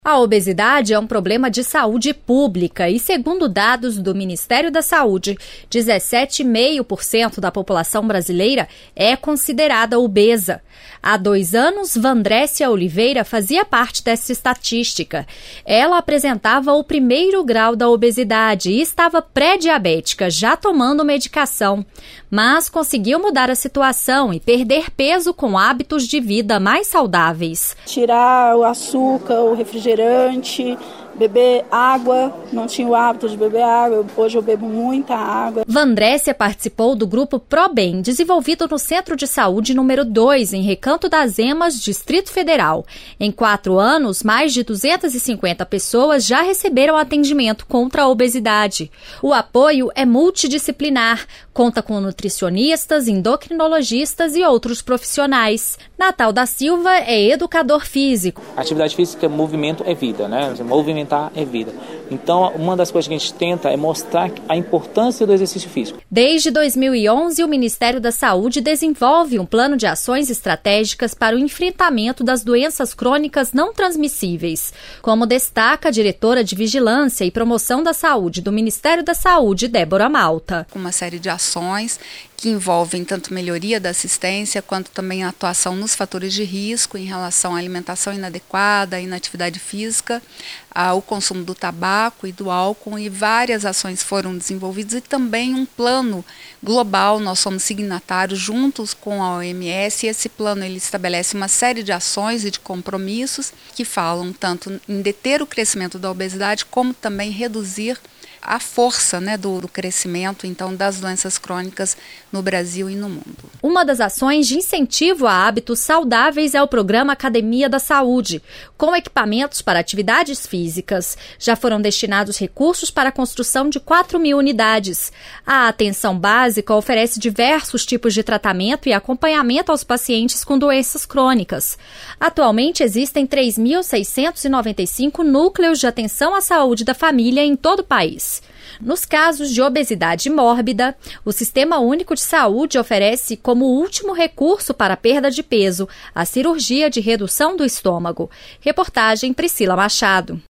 A obesidade é um problema de saúde pública e, segundo dados do Ministério da Saúde, 17,5% da população brasileira é considerada obesa. Há 2 anos, Vandrécia Oliveira fazia parte dessa estatística. Ela apresentava o 1º grau da obesidade e estava pré-diabética, já tomando medicação, mas conseguiu mudar a situação e perder peso com hábitos de vida mais saudáveis. Tirar o açúcar, o refrigerante, beber água, não tinha o hábito de beber água, hoje eu bebo muita água. Vandrécia participou do grupo ProBem, desenvolvido no Centro de Saúde número 2, em Recanto das Emas, Distrito Federal. Em 4 anos, mais de 250 pessoas já receberam atendimento contra a obesidade. O apoio é multidisciplinar, conta com nutricionistas, endocrinologistas e outros profissionais. Natal da Silva é educador físico. Atividade física, movimento é vida, né? Movimentar é vida. Então, uma das coisas que a gente tenta é mostrar a importância do exercício físico. Desde 2011, o Ministério da Saúde desenvolve um plano de ações estratégicas para o enfrentamento das doenças crônicas não transmissíveis, como destaca a diretora de Vigilância e Promoção da Saúde do Ministério da Saúde, Débora Malta. Uma série de ações que envolvem tanto melhoria da assistência quanto também a atuação nos fatores de risco em relação à alimentação inadequada, inatividade física, o consumo do tabaco e do álcool, e várias ações foram desenvolvidas e também um plano global. Nós somos signatários juntos com a OMS e esse plano ele estabelece uma série de ações e de compromissos que falam tanto em deter o crescimento da obesidade como também reduzir a força, do crescimento então das doenças crônicas no Brasil e no mundo. Uma das ações de incentivo a hábitos saudáveis é o programa Academia da Saúde, com equipamentos para atividades físicas. Já foram destinados recursos para a construção de 4.000 unidades. A atenção básica oferece diversos tipos de tratamento e acompanhamento aos pacientes com doenças crônicas. Atualmente existem 3.695 núcleos de atenção à saúde da família em todo o país. Nos casos de obesidade mórbida, o Sistema Único de Saúde oferece como último recurso para a perda de peso a cirurgia de redução do estômago. Reportagem Priscila Machado.